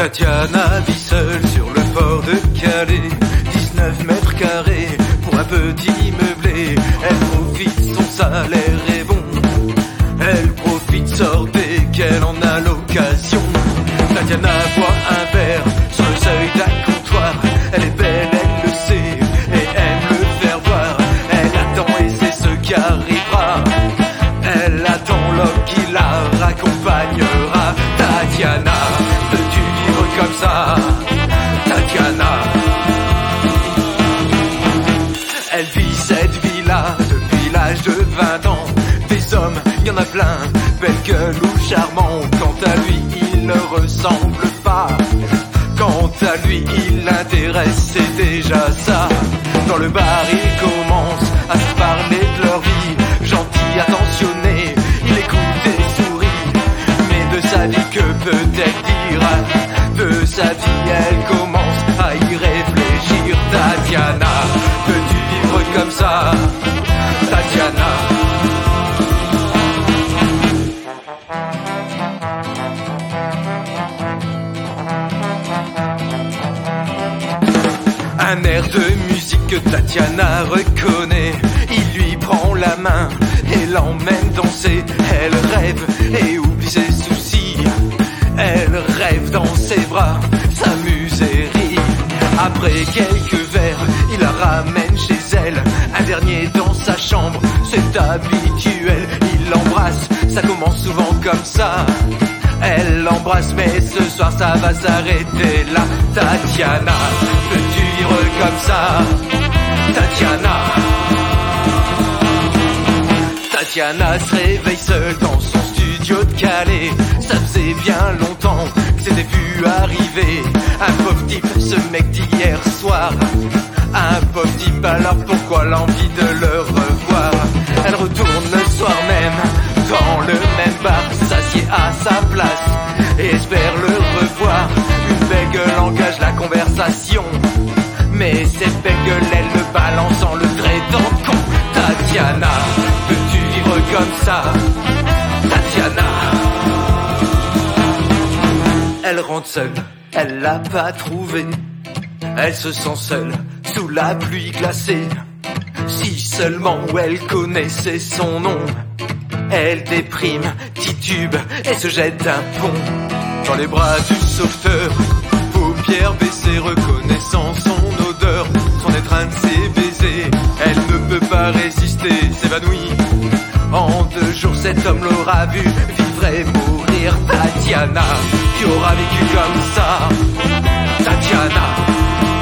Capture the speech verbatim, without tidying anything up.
Tatiana vit seule sur le port de Calais, dix-neuf mètres carrés pour un petit meublé. Elle profite, son salaire est bon, elle profite, sort dès qu'elle en a l'occasion. Tatiana boit un verre sur le seuil d'un comptoir. Elle est belle, elle le sait et aime le faire voir. Elle attend et c'est ce qui arrivera. Elle attend l'homme qui la raccompagnera. Tatiana, veux-tu vivre comme ça? Tatiana, elle vit cette vie-là depuis l'âge de vingt ans. Des hommes, il y en a plein, belle gueule ou charmant. Quant à lui, il ne ressemble pas. Quant à lui, il l'intéresse, c'est déjà ça. Dans le bar, ils commencent à se parler de leur vie. Gentil, attentionné, il écoute et sourit. Mais de sa vie, que peut-elle dire? De sa vie, elle commence à y réfléchir. Tatiana, peux-tu vivre comme ça? Tatiana. Un air de musique que Tatiana reconnaît. Il lui prend la main et l'emmène danser. Elle rêve et oublie ses soucis. Elle rêve dans ses bras, s'amuse et rit. Après quelques verres, il la ramène chez elle. Un dernier dans sa chambre, c'est habituel. Il l'embrasse, ça commence souvent comme ça. Elle l'embrasse mais ce soir ça va s'arrêter là. Tatiana, peux-tu vivre comme ça? Tatiana. Tatiana se réveille seule dans son studio de Calais. Ça faisait bien longtemps que s'était vu arriver un pauvre type, ce mec d'hier soir. Un pauvre type, alors pourquoi l'envie de le revoir? Elle retourne le soir même dans le même bar, s'assied à sa place et espère le revoir. Une belle gueule engage la conversation, mais cette belle gueule elle le balance en le traitant de con. Tatiana, peux-tu vivre comme ça? Tatiana. Elle rentre seule, elle l'a pas trouvé. Elle se sent seule sous la pluie glacée. Si seulement elle connaissait son nom. Elle déprime, titube et se jette d'un pont dans les bras du sauveteur. Paupières baissées, reconnaissant son odeur, son étreinte, ses baisers. Elle ne peut pas résister, s'évanouit. En deux jours cet homme l'aura vu vivre et mourir. Tatiana, tu auras vécu comme ça. Tatiana.